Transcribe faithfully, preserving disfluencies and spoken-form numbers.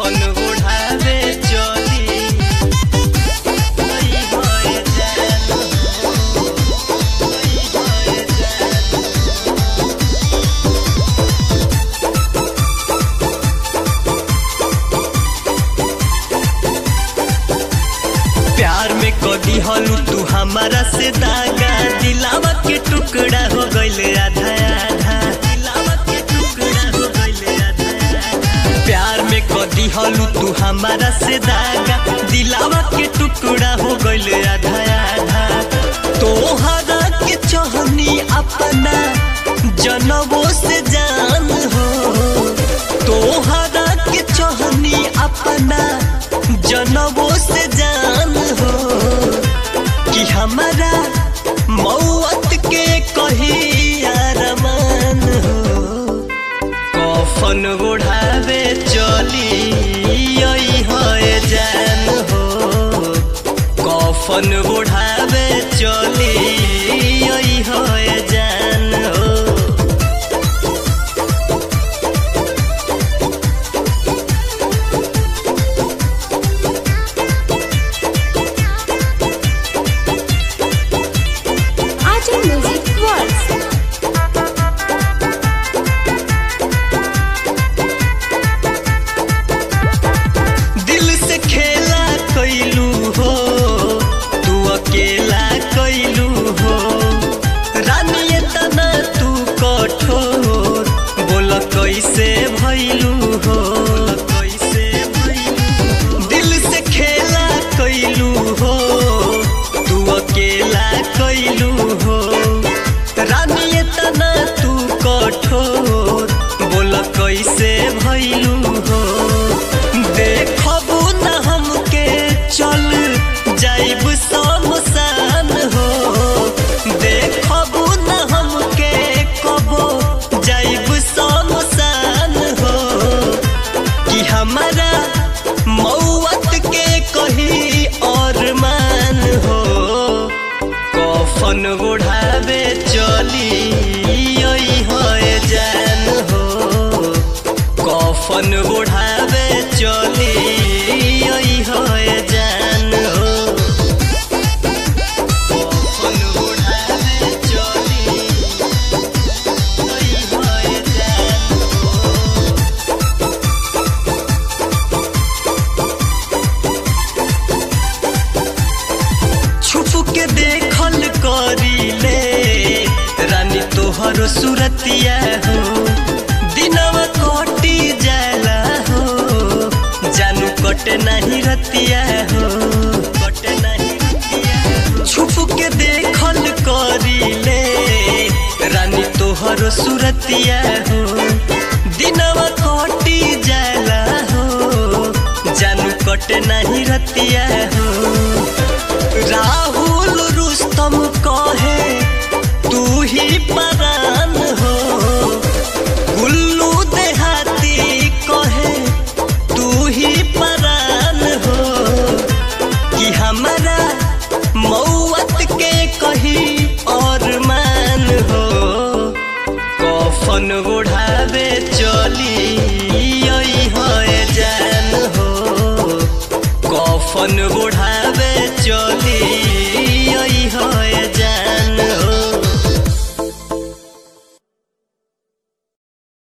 कफन ओढ़ावे चली आई होए जान आई होए जान। प्यार में कदी हलू तू हमारा से दागा, दिलावा के टुकड़ा हो गइले आधा आधा, दिलावा के टुकड़ा हो गइले आधा आधा। प्यार में कदी हलू तू हमारा से दागा, दिलावा के टुकड़ा हो गइले आधा आधा। तोहरा के चाहनी अपना जनमों से जान हो, तोहरा के चाहनी अपना जनमों से जान हो, कि हमारा मौत के कही अरमान हो। कफन ओढ़ावे चली आई होए जान हो, कफन ओढ़ावे चली आई होए जान हो। कैसे भइलू हो कैसे भइलू, दिल से खेला कैलू हो, तू अकेला कैलू हो। रानी तना तू कठोर, बोल कैसे भइलू हो। देखबू न हमके चल जाइब शमशान हो, देखबू न हमके कबो जाइब शमशान हो, कि हमारा मौत के कही और मान हो। कफन ओढ़ावे चली आई होए जान हो, कफन ओढ़ावे चली आई होए जान हो। कफन ओढ़ावे चली आई होए जान हो। छुप के देखल करीले रानी तोहर सूरतिया हो, दिनवा कटी जाला हो, जानू कटे नहीं रतिया हो, कटे नहीं रतिया। छुप के देखल करीले रानी तोहर सूरतिया हो, दिनवा कटी जाला हो, जानू कटे नहीं रतिया हो। राहुल रुस्तम कहे तू ही परान हो, गुल्लू देहाती कहे तू ही परान हो, कि हमारा मौत के कही और मान हो। कफन ओढ़ावे चली आई होए जान हो, कफन ओढ़ावे चली आई होए।